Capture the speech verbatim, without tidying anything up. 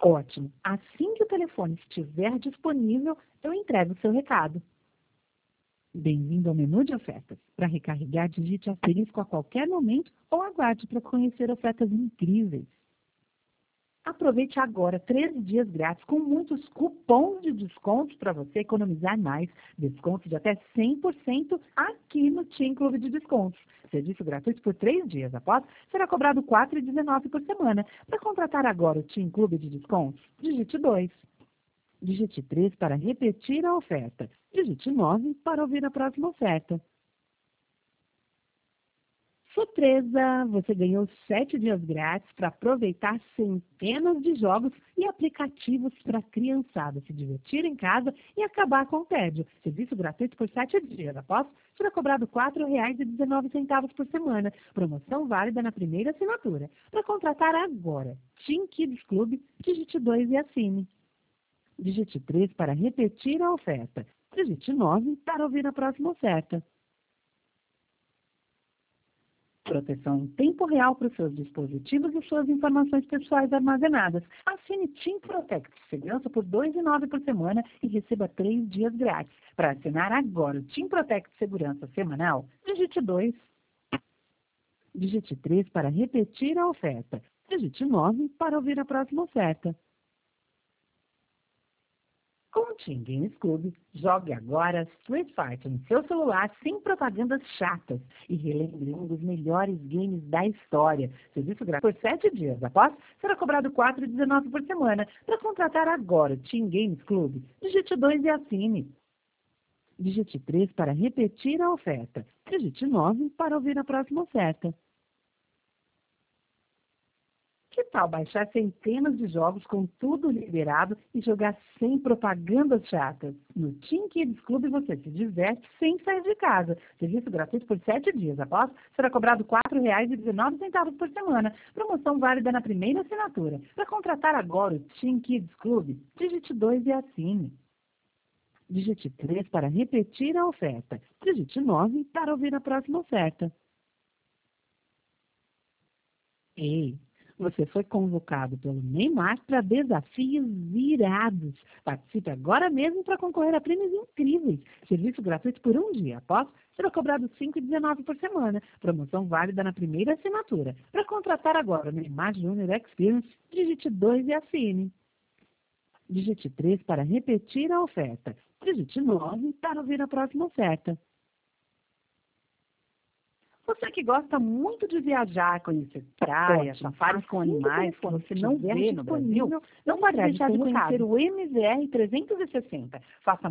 Ótimo! Assim que o telefone estiver disponível, eu entrego o seu recado. Bem-vindo ao menu de ofertas. Para recarregar, digite asterisco a qualquer momento ou aguarde para conhecer ofertas incríveis. Aproveite agora treze dias grátis com muitos cupons de descontos para você economizar mais. Desconto de até cem por cento aqui no TIM Clube de Descontos. Serviço gratuito por três dias. Após, será cobrado quatro reais e dezenove centavos por semana. Para contratar agora o TIM Clube de Descontos, digite dois. Digite três para repetir a oferta. Digite nove para ouvir a próxima oferta. Surpresa! Você ganhou sete dias grátis para aproveitar centenas de jogos e aplicativos para a criançada se divertir em casa e acabar com o tédio. Serviço gratuito por sete dias. Após, será cobrado quatro reais e dezenove centavos por semana. Promoção válida na primeira assinatura. Para contratar agora, TIM Kids Club, digite dois e assine. Digite três para repetir a oferta. Digite nove para ouvir a próxima oferta. Proteção em tempo real para os seus dispositivos e suas informações pessoais armazenadas. Assine TIM Protect Segurança por dois reais e nove centavos por semana e receba três dias grátis. Para assinar agora o TIM Protect Segurança semanal, digite dois. Digite três para repetir a oferta. Digite nove para ouvir a próxima oferta. Com o TIM Games Club, jogue agora Street Fighter no seu celular sem propagandas chatas e relembre um dos melhores games da história. Serviço grátis por sete dias. Após, será cobrado quatro reais e dezenove centavos por semana. Para contratar agora o TIM Games Club, digite dois e assine. Digite três para repetir a oferta. Digite nove para ouvir a próxima oferta. Que tal baixar centenas de jogos com tudo liberado e jogar sem propagandas chatas? No TIM Kids Club você se diverte sem sair de casa. Serviço gratuito por sete dias. Após, será cobrado quatro reais e dezenove centavos por semana. Promoção válida na primeira assinatura. Para contratar agora o TIM Kids Club, digite dois e assine. Digite três para repetir a oferta. Digite nove para ouvir a próxima oferta. Ei! Você foi convocado pelo Neymar para desafios irados. Participe agora mesmo para concorrer a prêmios incríveis. Serviço gratuito por um dia. Após, será cobrado cinco reais e dezenove centavos por semana. Promoção válida na primeira assinatura. Para contratar agora o Neymar Júnior Experience, digite dois e assine. Digite três para repetir a oferta. Digite nove para ouvir a próxima oferta. Você que gosta muito de viajar, conhecer praias, safaris com animais que você não vê no Brasil, não pode deixar de conhecer o M V R trezentos e sessenta. Faça